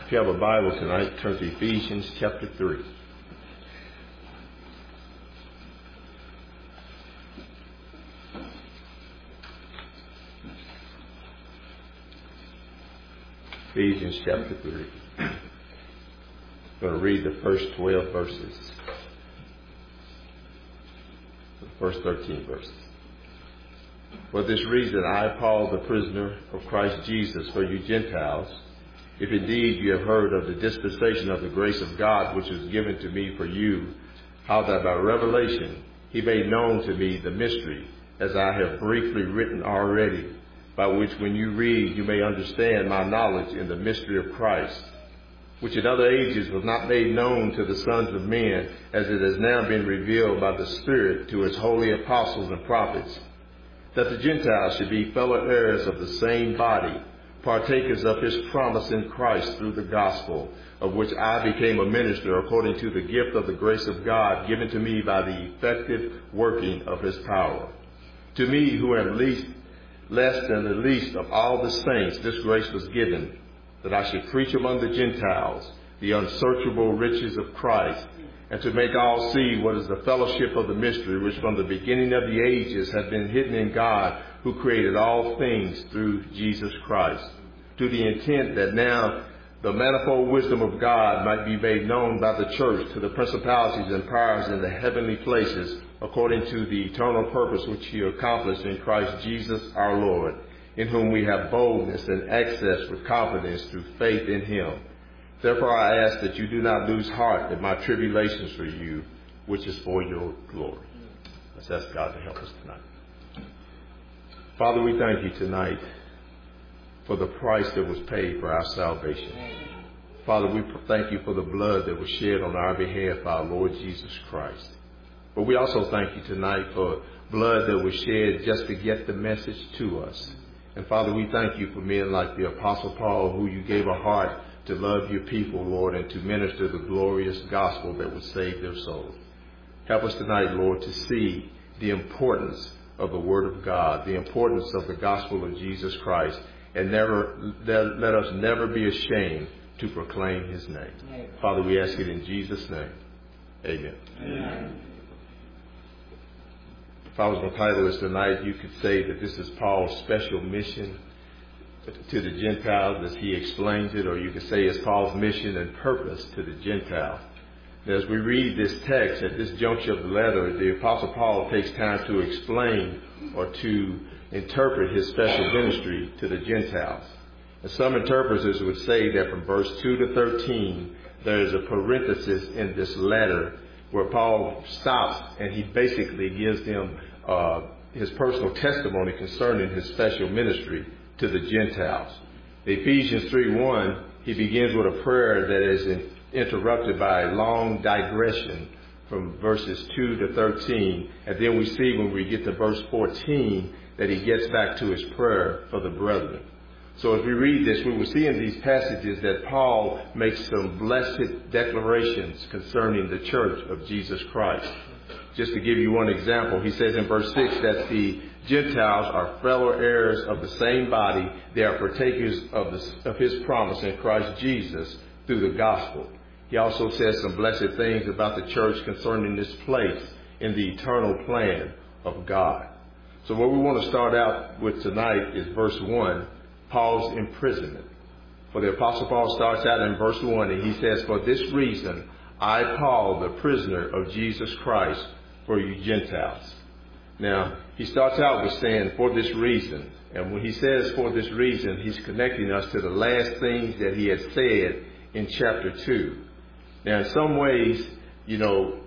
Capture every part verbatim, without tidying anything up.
If you have a Bible tonight, turn to Ephesians chapter three. Ephesians chapter three. I'm going to read the first twelve verses. The first thirteen verses. For this reason, I, Paul, the prisoner of Christ Jesus, for you Gentiles, if indeed you have heard of the dispensation of the grace of God which was given to me for you, how that by revelation he made known to me the mystery, as I have briefly written already, by which when you read you may understand my knowledge in the mystery of Christ, which in other ages was not made known to the sons of men, as it has now been revealed by the Spirit to his holy apostles and prophets, that the Gentiles should be fellow heirs of the same body, partakers of his promise in Christ through the gospel, of which I became a minister according to the gift of the grace of God given to me by the effective working of his power. To me, who am least, less than the least of all the saints, this grace was given, that I should preach among the Gentiles the unsearchable riches of Christ, and to make all see what is the fellowship of the mystery, which from the beginning of the ages had been hidden in God, who created all things through Jesus Christ, to the intent that now the manifold wisdom of God might be made known by the church to the principalities and powers in the heavenly places, according to the eternal purpose which he accomplished in Christ Jesus our Lord, in whom we have boldness and access with confidence through faith in him. Therefore I ask that you do not lose heart at my tribulations for you, which is for your glory. Let's ask God to help us tonight. Father, we thank you tonight for the price that was paid for our salvation. Father, we thank you for the blood that was shed on our behalf by our Lord Jesus Christ. But we also thank you tonight for blood that was shed just to get the message to us. And Father, we thank you for men like the Apostle Paul, who you gave a heart to love your people, Lord, and to minister the glorious gospel that would save their souls. Help us tonight, Lord, to see the importance of the Word of God, the importance of the gospel of Jesus Christ, and never let, let us never be ashamed to proclaim his name. Amen. Father, we ask it in Jesus' name. Amen. Amen. If I was going to title this tonight, you could say that this is Paul's special mission to the Gentiles as he explains it, or you could say it's Paul's mission and purpose to the Gentiles. As we read this text at this juncture of the letter, the Apostle Paul takes time to explain or to interpret his special ministry to the Gentiles. And some interpreters would say that from verse two to thirteen, there is a parenthesis in this letter where Paul stops and he basically gives them uh, his personal testimony concerning his special ministry to the Gentiles. Ephesians three one, he begins with a prayer that is in, interrupted by a long digression from verses two to thirteen. And then we see when we get to verse fourteen that he gets back to his prayer for the brethren. So as we read this, we will see in these passages that Paul makes some blessed declarations concerning the church of Jesus Christ. Just to give you one example, he says in verse six that the Gentiles are fellow heirs of the same body. They are partakers of, the, of his promise in Christ Jesus through the gospel. He also says some blessed things about the church concerning this place in the eternal plan of God. So what we want to start out with tonight is verse one, Paul's imprisonment. For the Apostle Paul starts out in verse one and he says, for this reason, I, Paul, the prisoner of Jesus Christ, for you Gentiles. Now, he starts out with saying, for this reason. And when he says for this reason, he's connecting us to the last things that he had said in chapter two. Now, in some ways, you know,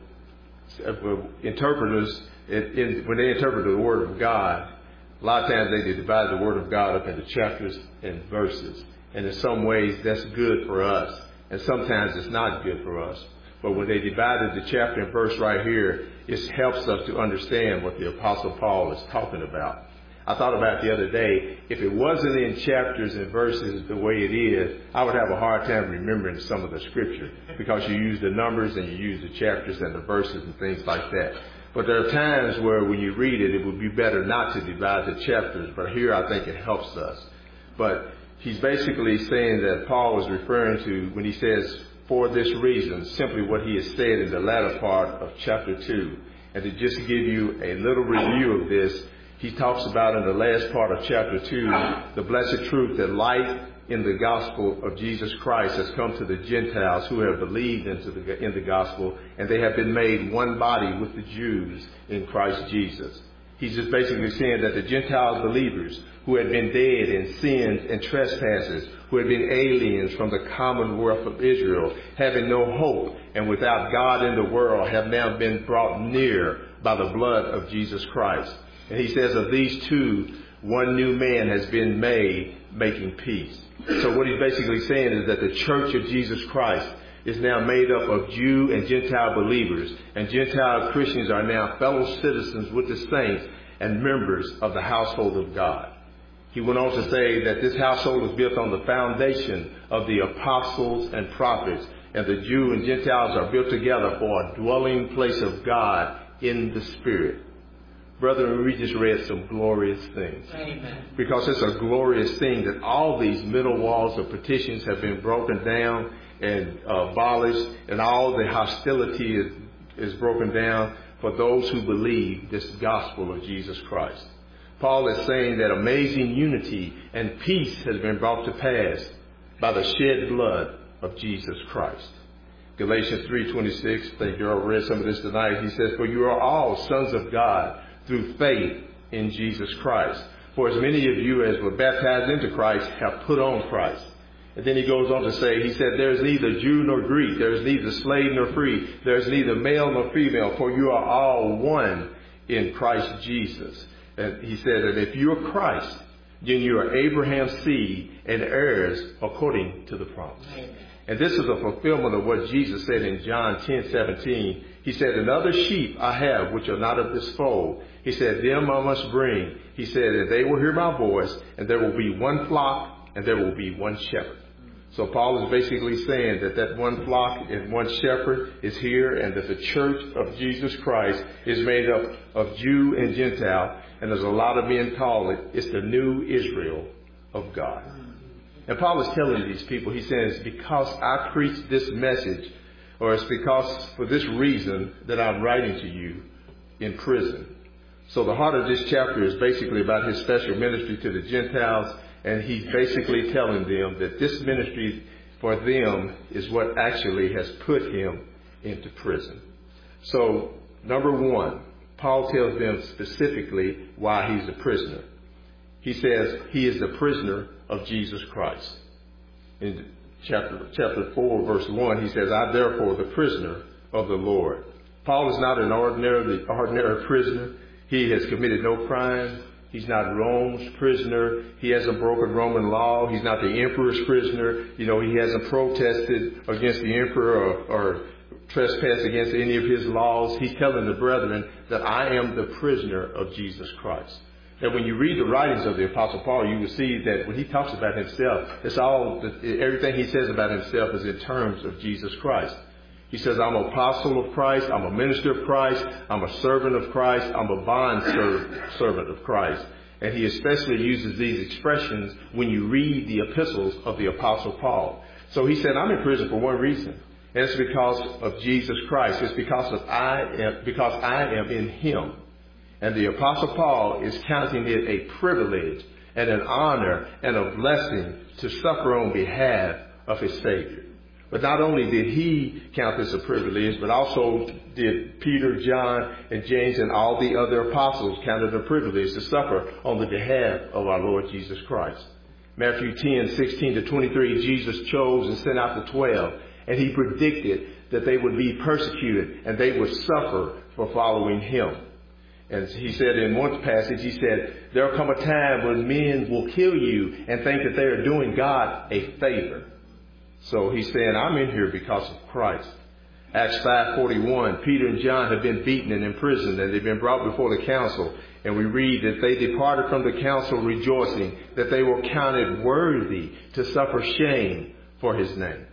interpreters, in, in, when they interpret the Word of God, a lot of times they divide the Word of God up into chapters and verses. And in some ways, that's good for us. And sometimes it's not good for us. But when they divided the chapter and verse right here, it helps us to understand what the Apostle Paul is talking about. I thought about it the other day, if it wasn't in chapters and verses the way it is, I would have a hard time remembering some of the scripture because you use the numbers and you use the chapters and the verses and things like that. But there are times where when you read it, it would be better not to divide the chapters. But here I think it helps us. But he's basically saying that Paul is referring to when he says, for this reason, simply what he has said in the latter part of chapter two. And to just give you a little review of this, he talks about in the last part of chapter two, the blessed truth that light in the gospel of Jesus Christ has come to the Gentiles who have believed into the, in the gospel, and they have been made one body with the Jews in Christ Jesus. He's just basically saying that the Gentile believers who had been dead in sins and trespasses, who had been aliens from the commonwealth of Israel, having no hope and without God in the world, have now been brought near by the blood of Jesus Christ. And he says of these two, one new man has been made, making peace. So what he's basically saying is that the church of Jesus Christ is now made up of Jew and Gentile believers, and Gentile Christians are now fellow citizens with the saints and members of the household of God. He went on to say that this household was built on the foundation of the apostles and prophets, and the Jew and Gentiles are built together for a dwelling place of God in the Spirit. Brethren, we just read some glorious things. Amen. Because it's a glorious thing that all these middle walls of petitions have been broken down and uh, abolished, and all the hostility is, is broken down for those who believe this gospel of Jesus Christ. Paul is saying that amazing unity and peace has been brought to pass by the shed blood of Jesus Christ. Galatians three twenty-six, I think you all read some of this tonight. He says, for you are all sons of God through faith in Jesus Christ. For as many of you as were baptized into Christ have put on Christ. And then he goes on to say, he said, there is neither Jew nor Greek, there is neither slave nor free, there is neither male nor female, for you are all one in Christ Jesus. And he said that if you are Christ, then you are Abraham's seed and heirs according to the promise. Amen. And this is a fulfillment of what Jesus said in John ten seventeen. He said, and other sheep I have which are not of this fold. He said, them I must bring. He said, and they will hear my voice, and there will be one flock, and there will be one shepherd. So Paul is basically saying that that one flock and one shepherd is here, and that the church of Jesus Christ is made up of Jew and Gentile. And as a lot of men call it, it's the new Israel of God. And Paul is telling these people, he says, because I preach this message, or it's because for this reason that I'm writing to you in prison. So the heart of this chapter is basically about his special ministry to the Gentiles. And he's basically telling them that this ministry for them is what actually has put him into prison. So, number one, Paul tells them specifically why he's a prisoner. He says he is the prisoner of Jesus Christ. In chapter, chapter four, verse one, he says, I therefore the prisoner of the Lord. Paul is not an ordinary, ordinary prisoner. He has committed no crime. He's not Rome's prisoner. He hasn't broken Roman law. He's not the emperor's prisoner. You know, he hasn't protested against the emperor or, or trespassed against any of his laws. He's telling the brethren that I am the prisoner of Jesus Christ. And when you read the writings of the Apostle Paul, you will see that when he talks about himself, it's all, everything he says about himself is in terms of Jesus Christ. He says, I'm an apostle of Christ, I'm a minister of Christ, I'm a servant of Christ, I'm a bond serv- servant of Christ. And he especially uses these expressions when you read the epistles of the Apostle Paul. So he said, I'm in prison for one reason, and it's because of Jesus Christ. It's because of I am, because I am in him. And the Apostle Paul is counting it a privilege and an honor and a blessing to suffer on behalf of his Savior. But not only did he count this a privilege, but also did Peter, John, and James, and all the other apostles count it a privilege to suffer on the behalf of our Lord Jesus Christ. Matthew ten, sixteen to twenty-three, Jesus chose and sent out the twelve, and he predicted that they would be persecuted and they would suffer for following him. And he said in one passage, he said, there will come a time when men will kill you and think that they are doing God a favor. So he's saying, I'm in here because of Christ. Acts five forty-one, Peter and John have been beaten and imprisoned, and they've been brought before the council. And we read that they departed from the council rejoicing that they were counted worthy to suffer shame for his name.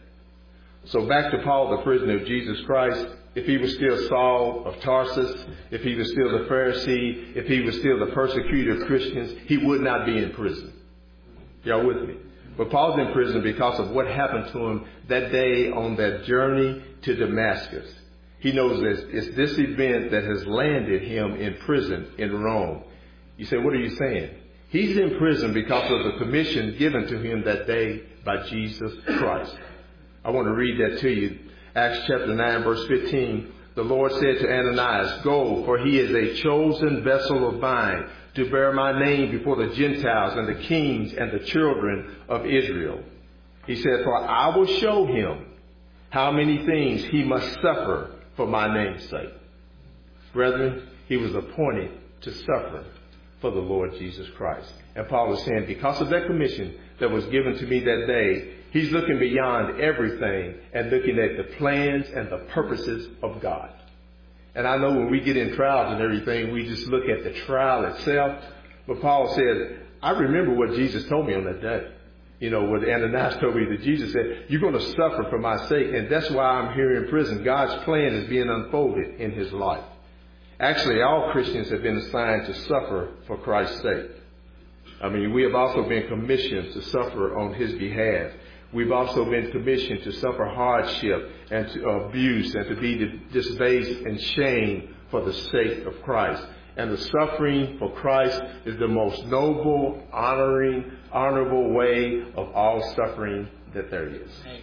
So back to Paul, the prisoner of Jesus Christ. If he was still Saul of Tarsus, if he was still the Pharisee, if he was still the persecutor of Christians, he would not be in prison. Y'all with me? But Paul's in prison because of what happened to him that day on that journey to Damascus. He knows that it's this event that has landed him in prison in Rome. You say, what are you saying? He's in prison because of the commission given to him that day by Jesus Christ. I want to read that to you. Acts chapter nine, verse fifteen. The Lord said to Ananias, go, for he is a chosen vessel of mine to bear my name before the Gentiles and the kings and the children of Israel. He said, for I will show him how many things he must suffer for my name's sake. Brethren, he was appointed to suffer for the Lord Jesus Christ. And Paul is saying, because of that commission that was given to me that day, he's looking beyond everything and looking at the plans and the purposes of God. And I know when we get in trials and everything, we just look at the trial itself. But Paul said, I remember what Jesus told me on that day. You know, what Ananias told me, that Jesus said, you're going to suffer for my sake. And that's why I'm here in prison. God's plan is being unfolded in his life. Actually, all Christians have been assigned to suffer for Christ's sake. I mean, we have also been commissioned to suffer on his behalf. We've also been commissioned to suffer hardship and to abuse and to be disgraced and shamed for the sake of Christ. And the suffering for Christ is the most noble, honoring, honorable way of all suffering that there is. Amen.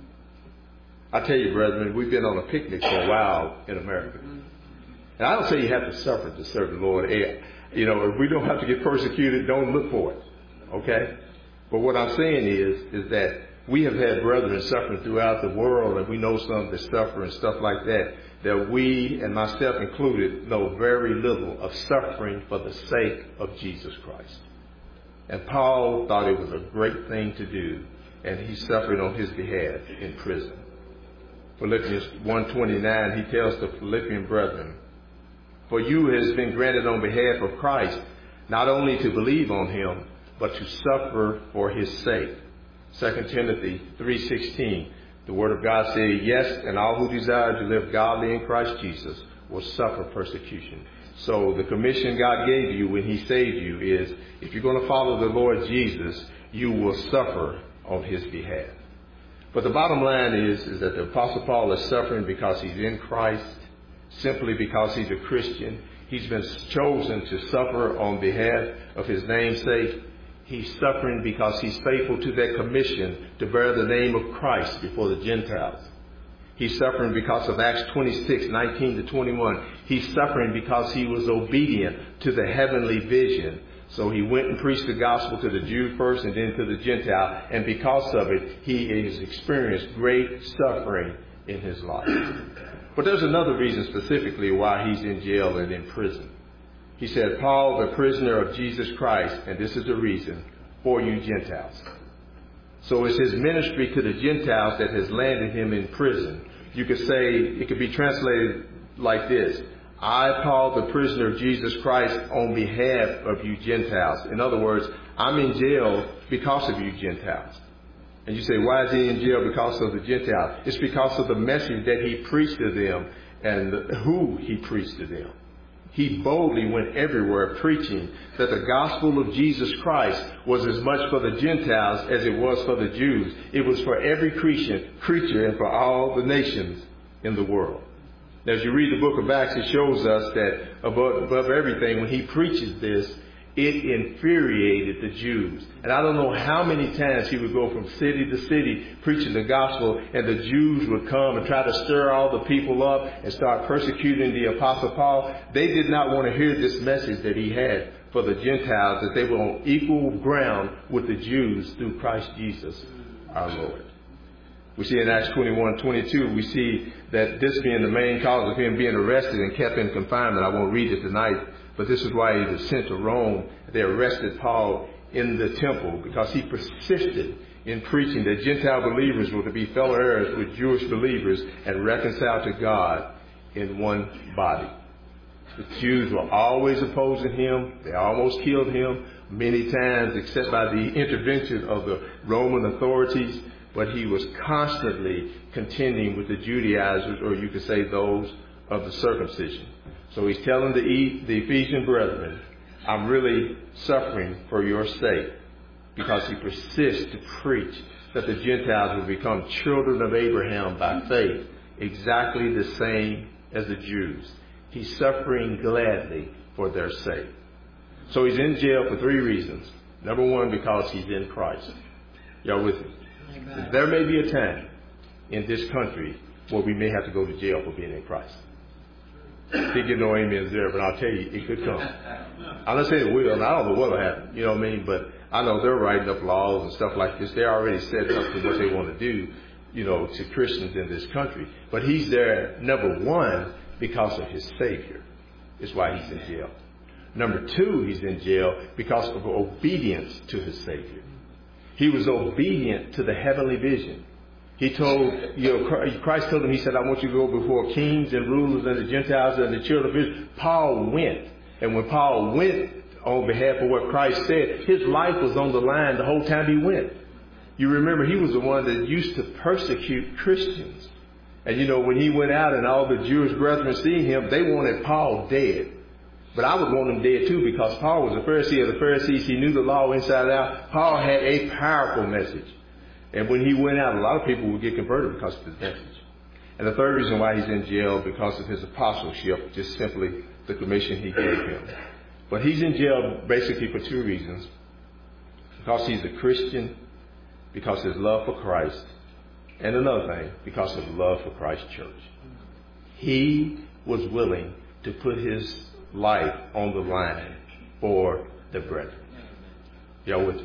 I tell you, brethren, we've been on a picnic for a while in America. And I don't say you have to suffer to serve the Lord. You know, if we don't have to get persecuted, don't look for it. Okay? But what I'm saying is, is that we have had brethren suffering throughout the world, and we know some that suffer and stuff like that, that we, and myself included, know very little of suffering for the sake of Jesus Christ. And Paul thought it was a great thing to do, and he suffered on his behalf in prison. Philippians one twenty-nine, he tells the Philippian brethren, for you has been granted on behalf of Christ, not only to believe on him, but to suffer for his sake. Second Timothy three sixteen, the word of God says, yes, and all who desire to live godly in Christ Jesus will suffer persecution. So the commission God gave you when he saved you is, if you're going to follow the Lord Jesus, you will suffer on his behalf. But the bottom line is, is that the Apostle Paul is suffering because he's in Christ, simply because he's a Christian. He's been chosen to suffer on behalf of his namesake. He's suffering because he's faithful to that commission to bear the name of Christ before the Gentiles. He's suffering because of Acts twenty-six, nineteen to twenty-one. He's suffering because he was obedient to the heavenly vision. So he went and preached the gospel to the Jew first and then to the Gentile. And because of it, he has experienced great suffering in his life. But there's another reason specifically why he's in jail and in prison. He said, Paul, the prisoner of Jesus Christ, and this is the reason, for you Gentiles. So it's his ministry to the Gentiles that has landed him in prison. You could say, it could be translated like this. I, Paul, the prisoner of Jesus Christ, on behalf of you Gentiles. In other words, I'm in jail because of you Gentiles. And you say, why is he in jail because of the Gentiles? It's because of the message that he preached to them and who he preached to them. He boldly went everywhere preaching that the gospel of Jesus Christ was as much for the Gentiles as it was for the Jews. It was for every creature, creature and for all the nations in the world. As you read the book of Acts, it shows us that above, above everything, when he preaches this, it infuriated the Jews. And I don't know how many times he would go from city to city preaching the gospel, and the Jews would come and try to stir all the people up and start persecuting the Apostle Paul. They did not want to hear this message that he had for the Gentiles, that they were on equal ground with the Jews through Christ Jesus, our Lord. We see in Acts twenty-one twenty-two, we see that this being the main cause of him being arrested and kept in confinement. I won't read it tonight, but this is why he was sent to Rome. They arrested Paul in the temple because he persisted in preaching that Gentile believers were to be fellow heirs with Jewish believers and reconciled to God in one body. The Jews were always opposing him. They almost killed him many times, except by the intervention of the Roman authorities. But he was constantly contending with the Judaizers, or you could say those of the circumcision. So he's telling the, the Ephesian brethren, I'm really suffering for your sake. because he persists to preach that the Gentiles will become children of Abraham by faith, exactly the same as the Jews. He's suffering gladly for their sake. So he's in jail for three reasons. Number one, because he's in Christ. Y'all with me? Amen. There may be a time in this country where we may have to go to jail for being in Christ. Didn't get no amens there, but I'll tell you, it could come. I'm not saying it will, and I don't know what will happen, you know what I mean? But I know they're writing up laws and stuff like this. They're already set up to what they want to do, you know, to Christians in this country. But he's there, number one, because of his Savior. Is why he's in jail. Number two, he's in jail because of obedience to his Savior. He was obedient to the heavenly vision. He told, you know, Christ told him, he said, I want you to go before kings and rulers and the Gentiles and the children of Israel. Paul went. And when Paul went on behalf of what Christ said, his life was on the line the whole time he went. You remember, he was the one that used to persecute Christians. And, you know, when he went out and all the Jewish brethren seeing him, they wanted Paul dead. But I would want him dead too, because Paul was a Pharisee of the Pharisees. He knew the law inside out. Paul had a powerful message. And when he went out, a lot of people would get converted because of his message. And the third reason why he's in jail, because of his apostleship, just simply the commission he gave him. But he's in jail basically for two reasons. Because he's a Christian, because of his love for Christ, and another thing, because of love for Christ's church. He was willing to put his life on the line for the brethren. Y'all with me?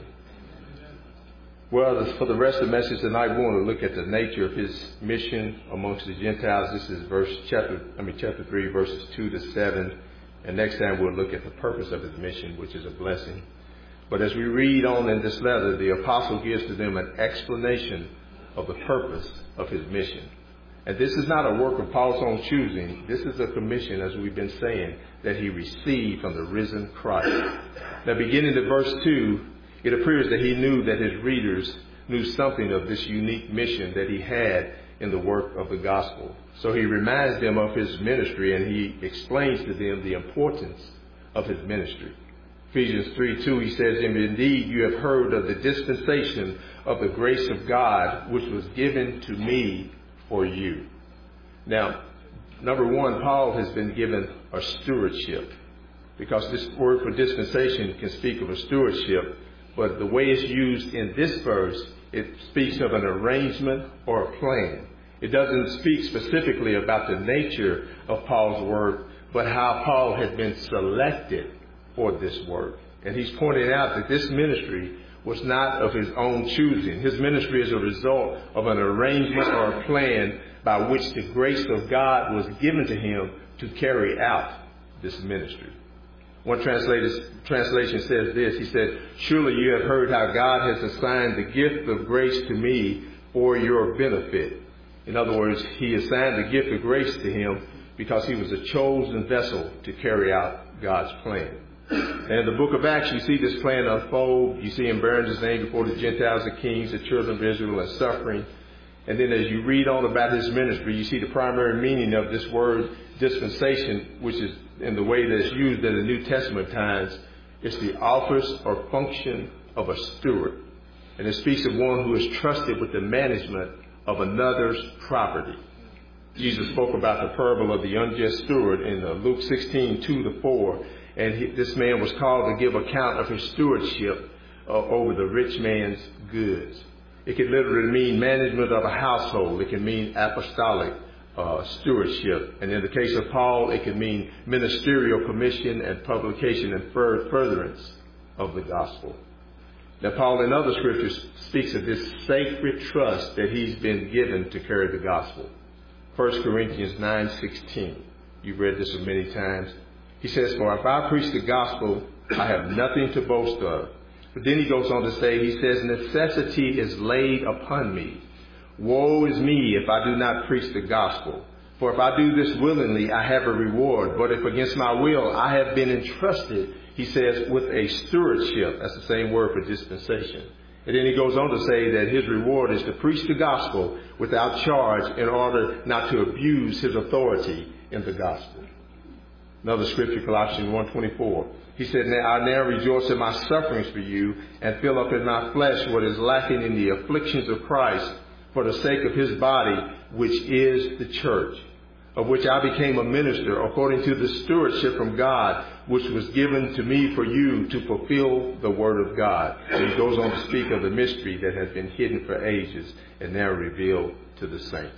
Well, for the rest of the message tonight, we want to look at the nature of his mission amongst the Gentiles. This is verse chapter, I mean chapter three, verses two to seven. And next time we'll look at the purpose of his mission, which is a blessing. But as we read on in this letter, the apostle gives to them an explanation of the purpose of his mission. And this is not a work of Paul's own choosing. This is a commission, as we've been saying, that he received from the risen Christ. Now, beginning at verse two, it appears that he knew that his readers knew something of this unique mission that he had in the work of the gospel. So he reminds them of his ministry, and he explains to them the importance of his ministry. Ephesians three two, he says, and indeed you have heard of the dispensation of the grace of God, which was given to me for you. Now, number one, Paul has been given a stewardship, because this word for dispensation can speak of a stewardship, but the way it's used in this verse, it speaks of an arrangement or a plan. It doesn't speak specifically about the nature of Paul's work, but how Paul has been selected for this work. And he's pointed out that this ministry was not of his own choosing. His ministry is a result of an arrangement or a plan by which the grace of God was given to him to carry out this ministry. One translation says this. He said, surely you have heard how God has assigned the gift of grace to me for your benefit. In other words, he assigned the gift of grace to him because he was a chosen vessel to carry out God's plan. And in the book of Acts, you see this plan unfold. You see him bearing his name before the Gentiles, the kings, the children of Israel, and suffering. And then as you read on about his ministry, you see the primary meaning of this word dispensation, which is in the way that it's used in the New Testament times. It's the office or function of a steward. And it speaks of one who is trusted with the management of another's property. Jesus spoke about the parable of the unjust steward in Luke sixteen, two to four. And he, this man was called to give account of his stewardship uh, over the rich man's goods. It can literally mean management of a household. It can mean apostolic uh, stewardship. And in the case of Paul, it can mean ministerial commission and publication and fur- furtherance of the gospel. Now, Paul in other scriptures speaks of this sacred trust that he's been given to carry the gospel. First Corinthians nine sixteen. You've read this many times. He says, for if I preach the gospel, I have nothing to boast of. But then he goes on to say, he says, necessity is laid upon me. Woe is me if I do not preach the gospel. For if I do this willingly, I have a reward. But if against my will, I have been entrusted, he says, with a stewardship. That's the same word for dispensation. And then he goes on to say that his reward is to preach the gospel without charge in order not to abuse his authority in the gospel. Another scripture, Colossians one twenty-four. He said, now, I now rejoice in my sufferings for you and fill up in my flesh what is lacking in the afflictions of Christ for the sake of his body, which is the church, of which I became a minister according to the stewardship from God, which was given to me for you to fulfill the word of God. And he goes on to speak of the mystery that has been hidden for ages and now revealed to the saints.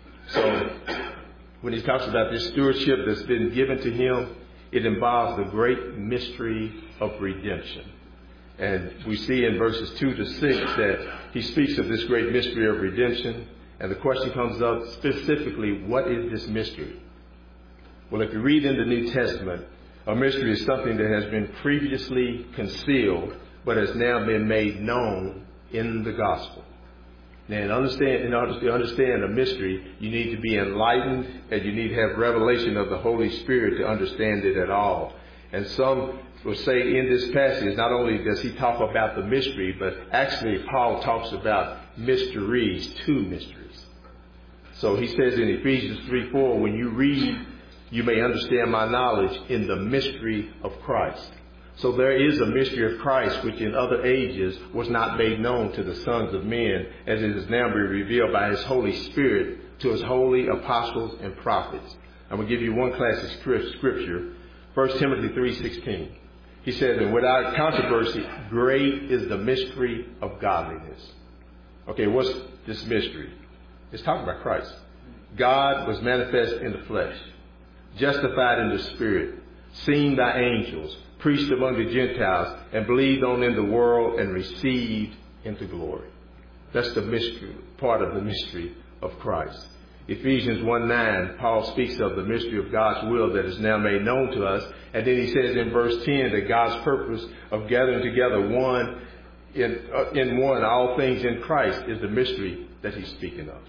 So when he talks about this stewardship that's been given to him, it involves the great mystery of redemption. And we see in verses two to six that he speaks of this great mystery of redemption. And the question comes up specifically, what is this mystery? Well, if you read in the New Testament, a mystery is something that has been previously concealed, but has now been made known in the gospel. Now, in, understand, in order to understand a mystery, you need to be enlightened and you need to have revelation of the Holy Spirit to understand it at all. And some will say in this passage, not only does he talk about the mystery, but actually Paul talks about mysteries, two mysteries. So he says in Ephesians three four, when you read, you may understand my knowledge in the mystery of Christ. So there is a mystery of Christ which in other ages was not made known to the sons of men, as it is now being revealed by his Holy Spirit to his holy apostles and prophets. I'm going to give you one classic scripture, First Timothy three sixteen. He says, and without controversy, great is the mystery of godliness. Okay, what's this mystery? It's talking about Christ. God was manifest in the flesh, justified in the spirit, seen by angels, preached among the Gentiles, and believed on in the world and received into glory. That's the mystery, part of the mystery of Christ. Ephesians one nine, Paul speaks of the mystery of God's will that is now made known to us. And then he says in verse ten that God's purpose of gathering together one in, uh, in one, all things in Christ, is the mystery that he's speaking of.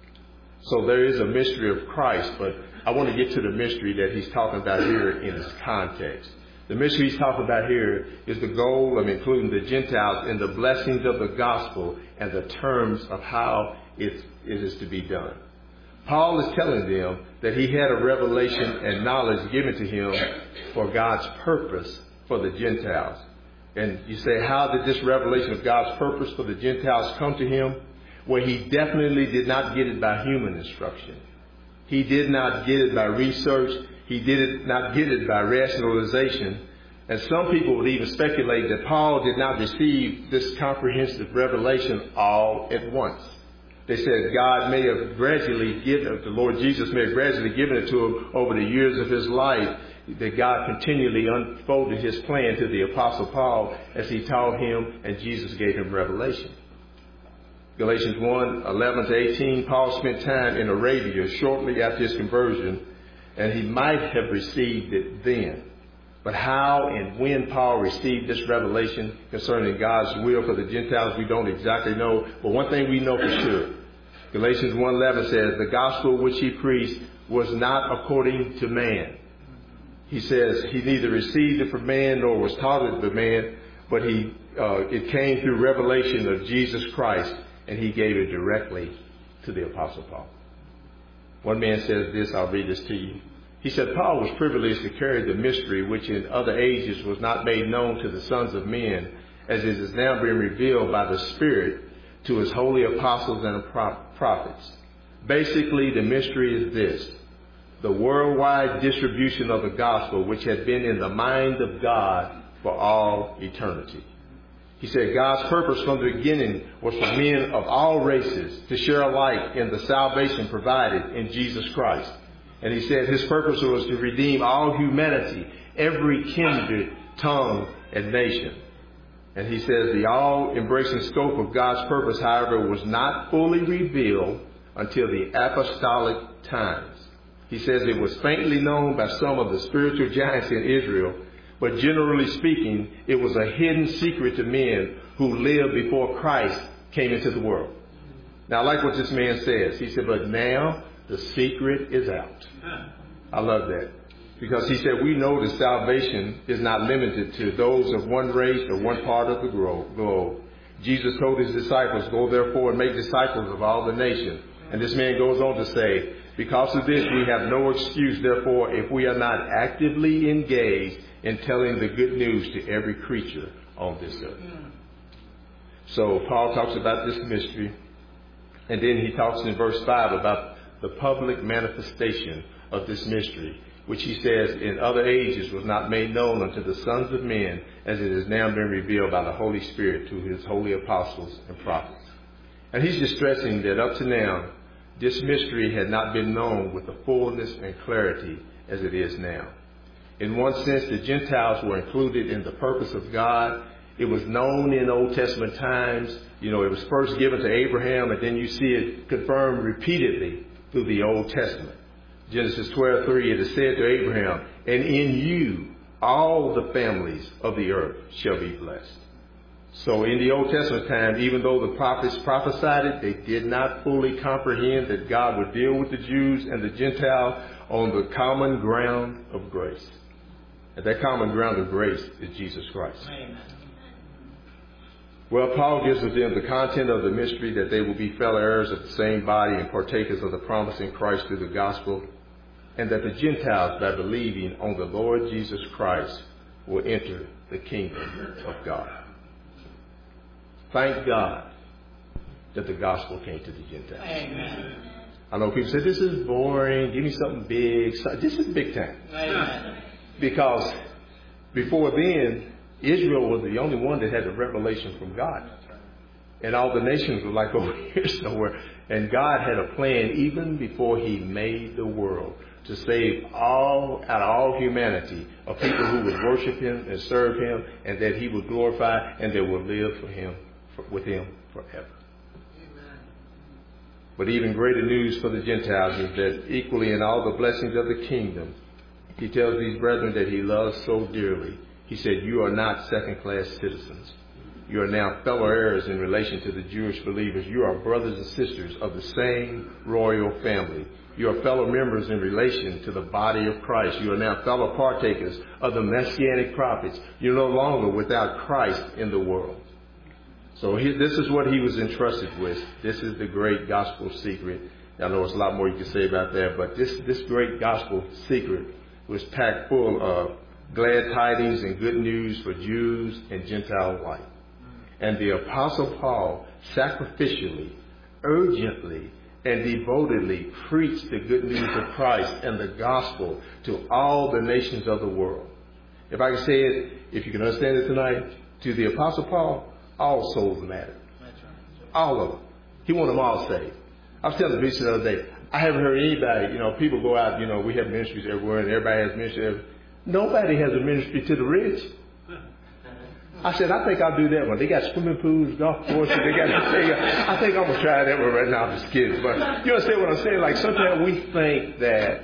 So there is a mystery of Christ, but I want to get to the mystery that he's talking about here in its context. The mystery he's talking about here is the goal of including the Gentiles in the blessings of the gospel and the terms of how it, it is to be done. Paul is telling them that he had a revelation and knowledge given to him for God's purpose for the Gentiles. And you say, how did this revelation of God's purpose for the Gentiles come to him? Well, he definitely did not get it by human instruction. He did not get it by research. He did not get it by rationalization. And some people would even speculate that Paul did not receive this comprehensive revelation all at once. They said God may have gradually given, the Lord Jesus may have gradually given it to him over the years of his life, that God continually unfolded his plan to the Apostle Paul as he taught him and Jesus gave him revelation. Galatians one eleven to eighteen, Paul spent time in Arabia shortly after his conversion, and he might have received it then. But how and when Paul received this revelation concerning God's will for the Gentiles, we don't exactly know. But one thing we know for sure, Galatians one eleven says, the gospel which he preached was not according to man. He says he neither received it from man nor was taught it by man, but he uh, it came through revelation of Jesus Christ, and he gave it directly to the Apostle Paul. One man says this, I'll read this to you. He said, Paul was privileged to carry the mystery which in other ages was not made known to the sons of men, as it is now being revealed by the Spirit to his holy apostles and prophets. Basically, the mystery is this: the worldwide distribution of the gospel, which had been in the mind of God for all eternity. He said God's purpose from the beginning was for men of all races to share alike in the salvation provided in Jesus Christ. And he said his purpose was to redeem all humanity, every kindred, tongue, and nation. And he says the all-embracing scope of God's purpose, however, was not fully revealed until the apostolic times. He says it was faintly known by some of the spiritual giants in Israel, but generally speaking, it was a hidden secret to men who lived before Christ came into the world. Now, I like what this man says. He said, but now the secret is out. I love that. Because he said, we know that salvation is not limited to those of one race or one part of the globe. Jesus told his disciples, go therefore and make disciples of all the nations, And this man goes on to say, because of this, we have no excuse, therefore, if we are not actively engaged in telling the good news to every creature on this earth. So Paul talks about this mystery, and then he talks in verse five about the public manifestation of this mystery, which he says in other ages was not made known unto the sons of men, as it has now been revealed by the Holy Spirit to his holy apostles and prophets. And he's just stressing that up to now, this mystery had not been known with the fullness and clarity as it is now. In one sense, the Gentiles were included in the purpose of God. It was known in Old Testament times. You know, it was first given to Abraham, and then you see it confirmed repeatedly through the Old Testament. Genesis twelve three, it is said to Abraham, and in you all the families of the earth shall be blessed. So in the Old Testament time, even though the prophets prophesied it, they did not fully comprehend that God would deal with the Jews and the Gentiles on the common ground of grace. And that common ground of grace is Jesus Christ. Amen. Well, Paul gives them the content of the mystery, that they will be fellow heirs of the same body and partakers of the promise in Christ through the gospel, and that the Gentiles, by believing on the Lord Jesus Christ, will enter the kingdom of God. Thank God that the gospel came to the Gentiles. Amen. I know people say, this is boring, give me something big. This is big time. Amen. Because before then, Israel was the only one that had the revelation from God. And all the nations were like over here somewhere. And God had a plan even before he made the world to save all, out of all humanity, of people who would worship him and serve him, and that he would glorify and that would live for him, for, with him forever. Amen. But even greater news for the Gentiles is that equally in all the blessings of the kingdom, he tells these brethren that he loves so dearly. He said, you are not second-class citizens. You are now fellow heirs in relation to the Jewish believers. You are brothers and sisters of the same royal family. You are fellow members in relation to the body of Christ. You are now fellow partakers of the messianic prophets. You're no longer without Christ in the world. So he, this is what he was entrusted with. This is the great gospel secret. I know there's a lot more you can say about that, but this, this great gospel secret was packed full of glad tidings and good news for Jews and Gentile alike. And the Apostle Paul sacrificially, urgently, and devotedly preached the good news of Christ and the gospel to all the nations of the world. If I can say it, if you can understand it tonight, to the Apostle Paul, all souls matter. All of them. He wanted them all saved. I was telling the bishop the other day, I haven't heard anybody, you know, people go out, you know, we have ministries everywhere and everybody has ministry everywhere. Nobody has a ministry to the rich. I said, I think I'll do that one. They got swimming pools, golf courses. They got, they got, I think I'm going to try that one right now. I'm just kidding. But you understand what I'm saying? Like sometimes we think that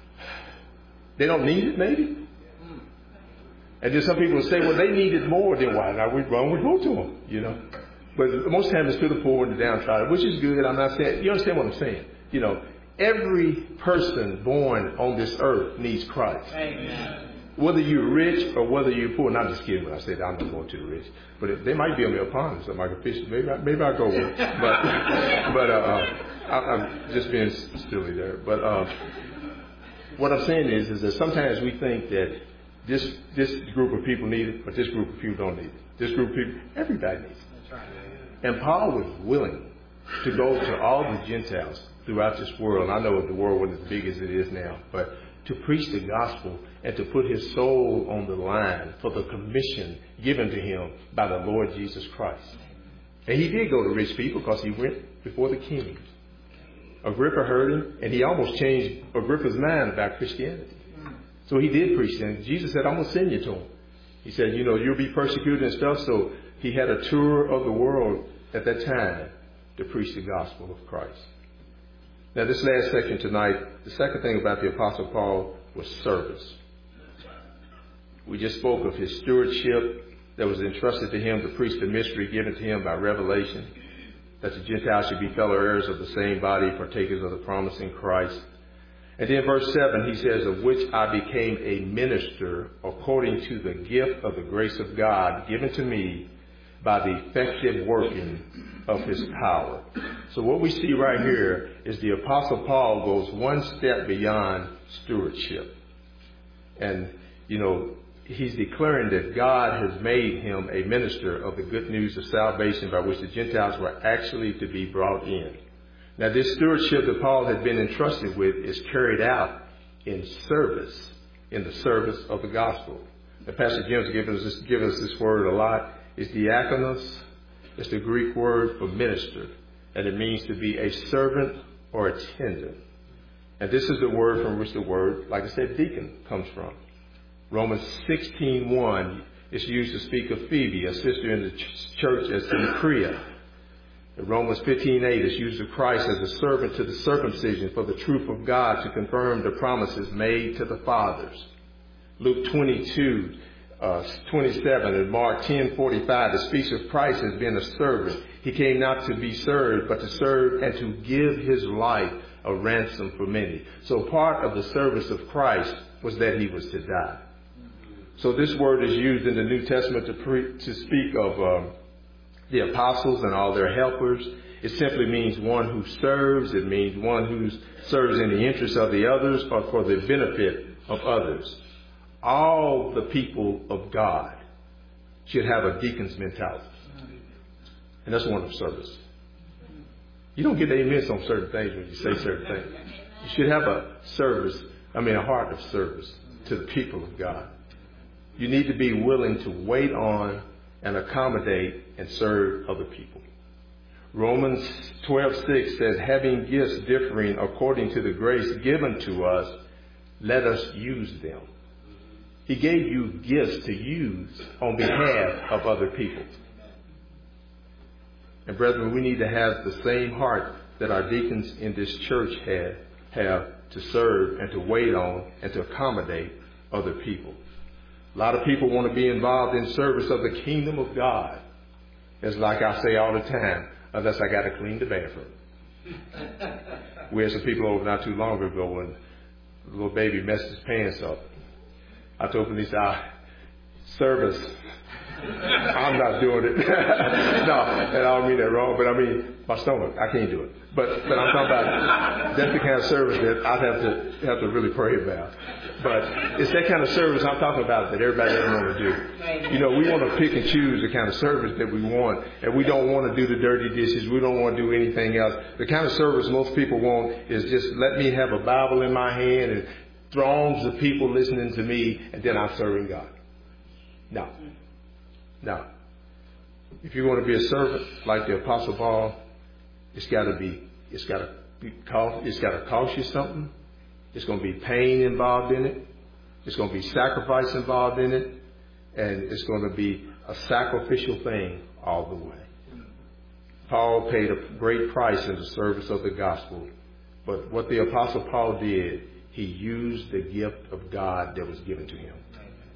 they don't need it, maybe. And then some people say, well, they need it more than why not we wrong we go to them, you know. But most times it's to the poor and the downtrodden, which is good. I'm not saying, you understand what I'm saying? You know, every person born on this earth needs Christ. Amen. Whether you're rich or whether you're poor. And I'm just kidding when I say that. I'm not going to the rich. But if, they might be on their pond, so I can fish. Maybe, I, maybe I'll go with it. But, but uh, I, I'm just being silly there. But uh, what I'm saying is, is that sometimes we think that this this group of people need it, but this group of people don't need it. This group of people, everybody needs it. That's right. And Paul was willing to go to all the Gentiles throughout this world. And I know the world wasn't as big as it is now, but to preach the gospel and to put his soul on the line for the commission given to him by the Lord Jesus Christ. And he did go to rich people because he went before the kings. Agrippa heard him, and he almost changed Agrippa's mind about Christianity. So he did preach them. Jesus said, I'm going to send you to him. He said, you know, you'll be persecuted and stuff. So he had a tour of the world at that time to preach the gospel of Christ. Now, this last section tonight, the second thing about the Apostle Paul was service. We just spoke of his stewardship that was entrusted to him to preach the mystery given to him by revelation, that the Gentiles should be fellow heirs of the same body, partakers of the promise in Christ. And then verse seven, he says, of which I became a minister according to the gift of the grace of God given to me by the effective working of his power. So what we see right here is the Apostle Paul goes one step beyond stewardship. And, you know, he's declaring that God has made him a minister of the good news of salvation by which the Gentiles were actually to be brought in. Now, this stewardship that Paul had been entrusted with is carried out in service, in the service of the gospel. And Pastor Jim's given us this, given us this word a lot. It's diakonos. It's the Greek word for minister. And it means to be a servant or attendant. And this is the word from which the word, like I said, deacon comes from. Romans sixteen one is used to speak of Phoebe, a sister in the ch- church at Cenchrea. In Romans fifteen eight is used of Christ as a servant to the circumcision for the truth of God to confirm the promises made to the fathers. Luke twenty-two, uh, twenty-seven and Mark ten forty-five, it speaks of Christ as being a servant. He came not to be served, but to serve and to give his life a ransom for many. So part of the service of Christ was that he was to die. So this word is used in the New Testament to, pre- to speak of um, the apostles and all their helpers. It simply means one who serves. It means one who serves in the interest of the others or for the benefit of others. All the people of God should have a deacon's mentality. And that's one of service. You don't get amens on certain things when you say certain things. You should have a service, I mean a heart of service to the people of God. You need to be willing to wait on and accommodate and serve other people. Romans twelve six says, having gifts differing according to the grace given to us, let us use them. He gave you gifts to use on behalf of other people. And brethren, we need to have the same heart that our deacons in this church have, have to serve and to wait on and to accommodate other people. A lot of people want to be involved in service of the kingdom of God. It's like I say all the time, unless I got to clean the bathroom. We had some people over not too long ago when the little baby messed his pants up. I told him, he said, ah, service. I'm not doing it. No, and I don't mean that wrong, but I mean my stomach. I can't do it. But but I'm talking about that's the kind of service that I'd have to have to really pray about. But it's that kind of service I'm talking about that everybody doesn't want to do. You know, we want to pick and choose the kind of service that we want, and we don't want to do the dirty dishes. We don't want to do anything else. The kind of service most people want is just let me have a Bible in my hand and throngs of people listening to me, and then I'm serving God. No. No. If you want to be a servant like the Apostle Paul, it's got to be, it's got to be, it's got to cost you something. It's going to be pain involved in it. It's going to be sacrifice involved in it. And it's going to be a sacrificial thing all the way. Paul paid a great price in the service of the gospel. But what the Apostle Paul did, he used the gift of God that was given to him.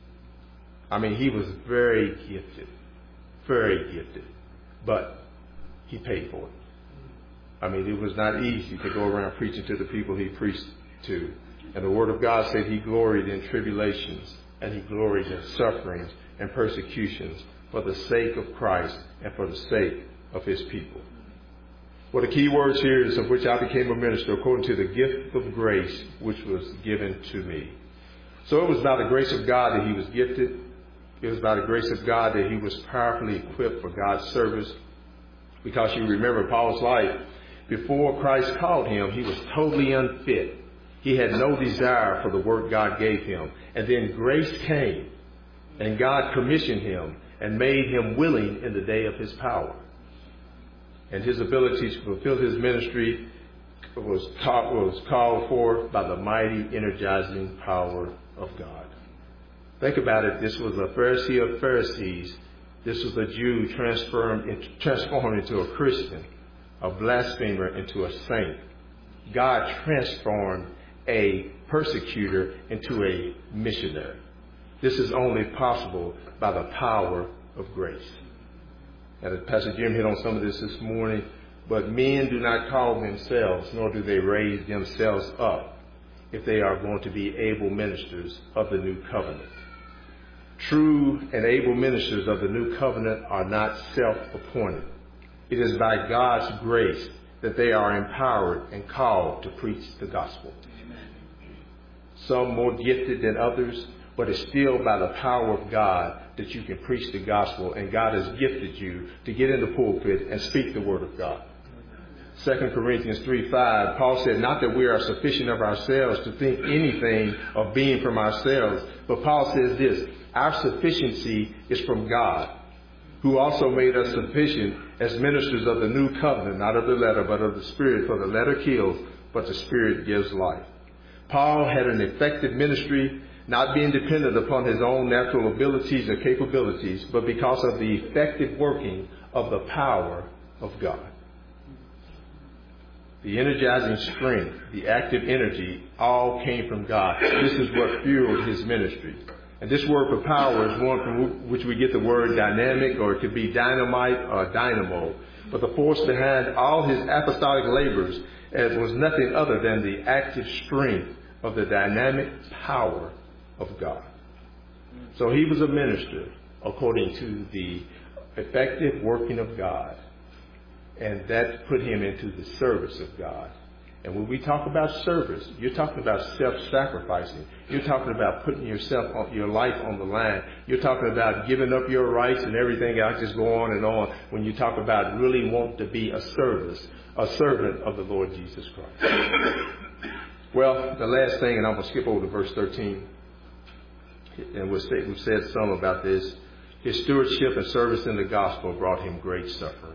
I mean, he was very gifted, very gifted, but he paid for it. I mean, it was not easy to go around preaching to the people he preached to. And the Word of God said he gloried in tribulations and he gloried in sufferings and persecutions for the sake of Christ and for the sake of his people. Well, the key words here is of which I became a minister according to the gift of grace which was given to me. So it was by the grace of God that he was gifted. It was by the grace of God that he was powerfully equipped for God's service. Because you remember Paul's life, before Christ called him, he was totally unfit. He had no desire for the work God gave him. And then grace came, and God commissioned him and made him willing in the day of his power. And his ability to fulfill his ministry was taught, was called for by the mighty energizing power of God. Think about it. This was a Pharisee of Pharisees. This was a Jew transformed, transformed into a Christian, a blasphemer into a saint. God transformed a persecutor into a missionary. This is only possible by the power of grace. And Pastor Jim hit on some of this this morning. But men do not call themselves, nor do they raise themselves up if they are going to be able ministers of the new covenant. True and able ministers of the new covenant are not self-appointed. It is by God's grace that they are empowered and called to preach the gospel. Amen. Some more gifted than others, but it's still by the power of God that you can preach the gospel, and God has gifted you to get in the pulpit and speak the word of God. Second Corinthians three five, Paul said, not that we are sufficient of ourselves to think anything of being from ourselves, but Paul says this, our sufficiency is from God, who also made us sufficient as ministers of the new covenant, not of the letter, but of the Spirit. For the letter kills, but the Spirit gives life. Paul had an effective ministry, not being dependent upon his own natural abilities or capabilities, but because of the effective working of the power of God. The energizing strength, the active energy, all came from God. This is what fueled his ministry. And this word for power is one from which we get the word dynamic, or it could be dynamite or dynamo. But the force behind all his apostolic labors was nothing other than the active strength of the dynamic power of God. So he was a minister according to the effective working of God. And that put him into the service of God. And when we talk about service, you're talking about self-sacrificing. You're talking about putting yourself, on, your life on the line. You're talking about giving up your rights and everything. I just go on and on when you talk about really wanting to be a service, a servant of the Lord Jesus Christ. Well, the last thing, and I'm going to skip over to verse thirteen. And we've said, we've said some about this. His stewardship and service in the gospel brought him great suffering.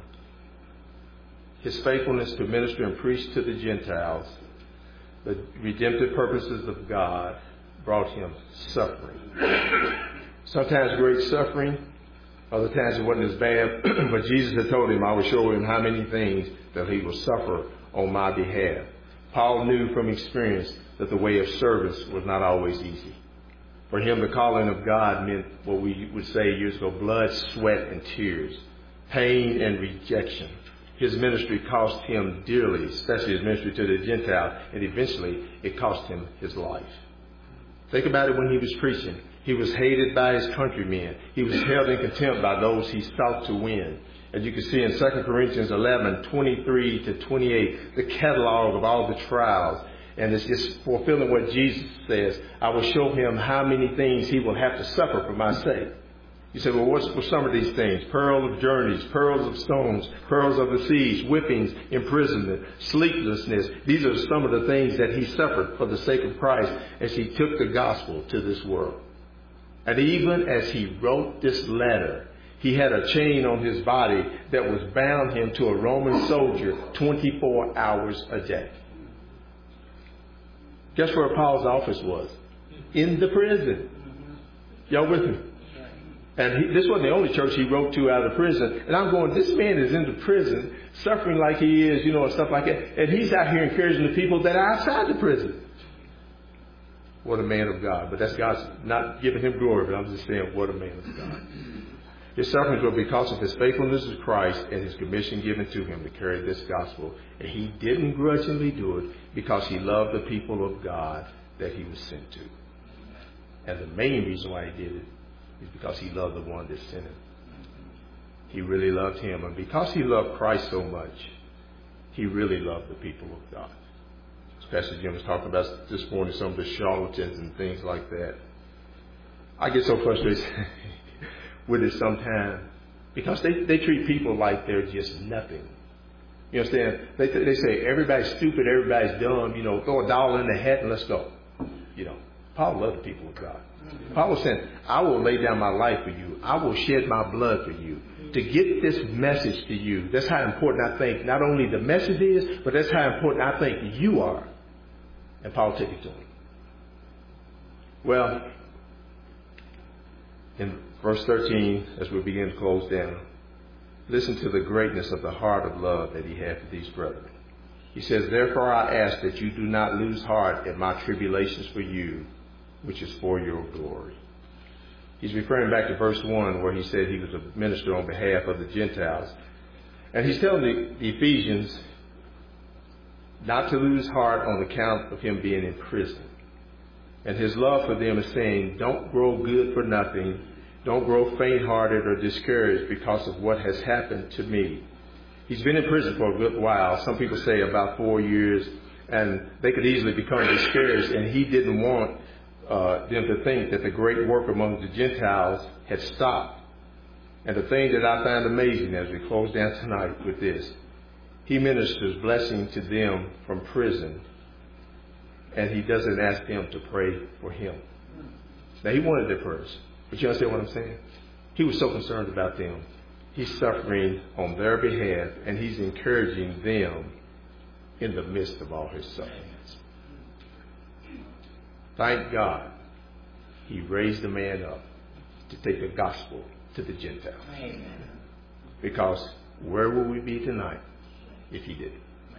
His faithfulness to minister and preach to the Gentiles, the redemptive purposes of God, brought him suffering. Sometimes great suffering, other times it wasn't as bad, but Jesus had told him, I will show him how many things that he will suffer on my behalf. Paul knew from experience that the way of service was not always easy. For him, the calling of God meant what we would say years ago, blood, sweat, and tears, pain and rejection. His ministry cost him dearly, especially his ministry to the Gentiles, and eventually it cost him his life. Think about it when he was preaching. He was hated by his countrymen. He was held in contempt by those he sought to win. As you can see in Second Corinthians eleven, twenty-three to twenty-eight, the catalog of all the trials. And it's just fulfilling what Jesus says. I will show him how many things he will have to suffer for my sake. You say, well, what's for some of these things? Pearl of journeys, pearls of stones, pearls of the seas, whippings, imprisonment, sleeplessness. These are some of the things that he suffered for the sake of Christ as he took the gospel to this world. And even as he wrote this letter, he had a chain on his body that was bound him to a Roman soldier twenty-four hours a day. Guess where Paul's office was? In the prison. Y'all with me? And he, this wasn't the only church he wrote to out of prison. And I'm going, this man is in the prison, suffering like he is, you know, and stuff like that. And he's out here encouraging the people that are outside the prison. What a man of God. But that's God's not giving him glory, but I'm just saying, what a man of God. His sufferings were because of his faithfulness to Christ and his commission given to him to carry this gospel. And he didn't grudgingly do it because he loved the people of God that he was sent to. And the main reason why he did it is because he loved the one that sent him. He really loved him. And because he loved Christ so much, he really loved the people of God. As Pastor Jim was talking about this morning, some of the charlatans and things like that. I get so frustrated with it sometimes because they, they treat people like they're just nothing. You understand? They, they say everybody's stupid, everybody's dumb, you know, throw a dollar in the hat and let's go. You know, Paul loved the people of God. Paul was saying, I will lay down my life for you. I will shed my blood for you. To get this message to you, that's how important I think not only the message is, but that's how important I think you are. And Paul took it to him. Well, in verse thirteen, as we begin to close down, listen to the greatness of the heart of love that he had for these brethren. He says, therefore I ask that you do not lose heart at my tribulations for you, which is for your glory. He's referring back to verse one where he said he was a minister on behalf of the Gentiles. And he's telling the, the Ephesians not to lose heart on account of him being in prison. And his love for them is saying, don't grow good for nothing. Don't grow faint-hearted or discouraged because of what has happened to me. He's been in prison for a good while. Some people say about four years, and they could easily become discouraged, and he didn't want uh, them to think that the great work among the Gentiles had stopped. And the thing that I find amazing as we close down tonight with this, he ministers blessing to them from prison, and he doesn't ask them to pray for him. Now, he wanted their prayers, but you understand what I'm saying? He was so concerned about them. He's suffering on their behalf, and he's encouraging them in the midst of all his sufferings. Thank God he raised a man up to take the gospel to the Gentiles. Amen. Because where would we be tonight if he didn't?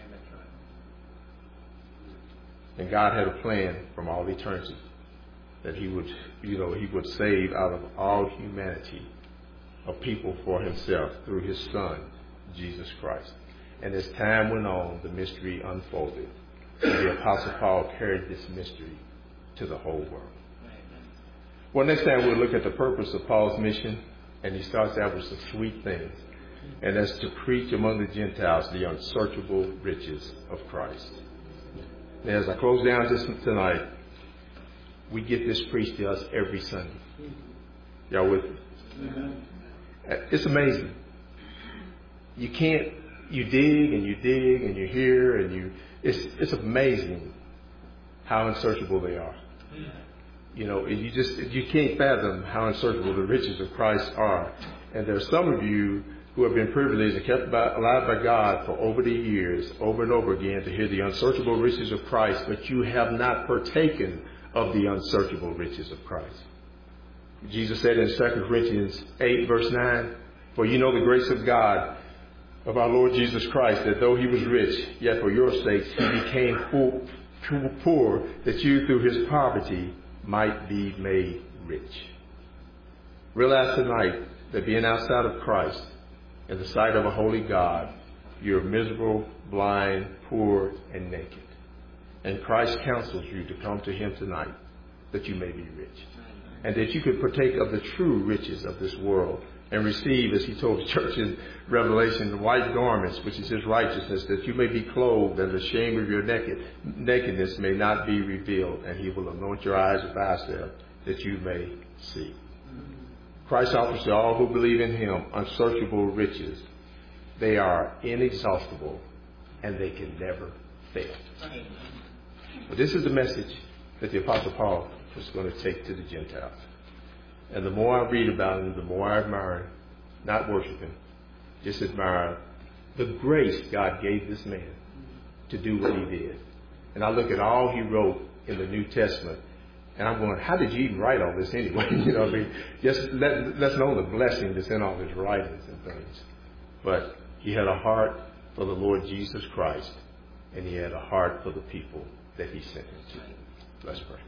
And God had a plan from all eternity that he would, you know, he would save out of all humanity a people for himself through his Son, Jesus Christ. And as time went on, the mystery unfolded. And the Apostle Paul carried this mystery to the whole world. Well, next time we'll look at the purpose of Paul's mission, and he starts out with some sweet things. And that's to preach among the Gentiles the unsearchable riches of Christ. Now, as I close down this tonight, we get this preached to us every Sunday. Y'all with me? Amen. It's amazing. You can't, you dig and you dig and you hear and you, it's it's amazing how unsearchable they are. You know, you just, you can't fathom how unsearchable the riches of Christ are. And there are some of you who have been privileged and kept by, alive by God for over the years, over and over again, to hear the unsearchable riches of Christ, but you have not partaken of the unsearchable riches of Christ. Jesus said in Second Corinthians eight, verse nine, for you know the grace of God, of our Lord Jesus Christ, that though he was rich, yet for your sakes he became poor, poor, that you through his poverty might be made rich. Realize tonight that being outside of Christ, in the sight of a holy God, you're miserable, blind, poor, and naked. And Christ counsels you to come to him tonight that you may be rich. And that you could partake of the true riches of this world and receive, as he told the church in Revelation, the white garments, which is his righteousness, that you may be clothed and the shame of your naked, nakedness may not be revealed. And he will anoint your eyes with eye salve that you may see. Christ offers to all who believe in him unsearchable riches. They are inexhaustible and they can never fail. But this is the message that the Apostle Paul was going to take to the Gentiles. And the more I read about him, the more I admire him, not worship him, just admire the grace God gave this man to do what he did. And I look at all he wrote in the New Testament, and I'm going, how did you even write all this anyway? You know, I mean, just let, let's know the blessing that's in all his writings and things. But he had a heart for the Lord Jesus Christ, and he had a heart for the people that he sent him to. Let's pray.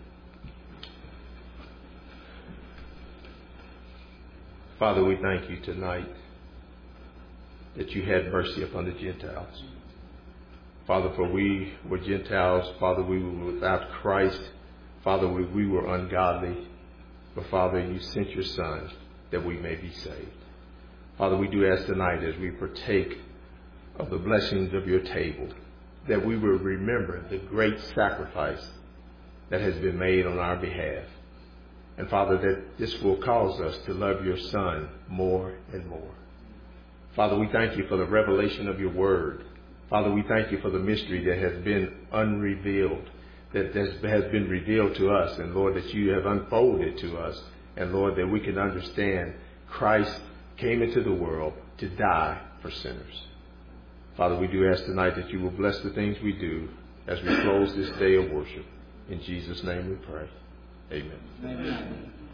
Father, we thank you tonight that you had mercy upon the Gentiles. Father, for we were Gentiles. Father, we were without Christ. Father, we, we were ungodly. But Father, you sent your Son that we may be saved. Father, we do ask tonight as we partake of the blessings of your table, that we will remember the great sacrifice that has been made on our behalf. And Father, that this will cause us to love your Son more and more. Father, we thank you for the revelation of your word. Father, we thank you for the mystery that has been unrevealed, that has been revealed to us. And Lord, that you have unfolded to us. And Lord, that we can understand Christ came into the world to die for sinners. Father, we do ask tonight that you will bless the things we do as we close this day of worship. In Jesus' name we pray. Amen. Amen.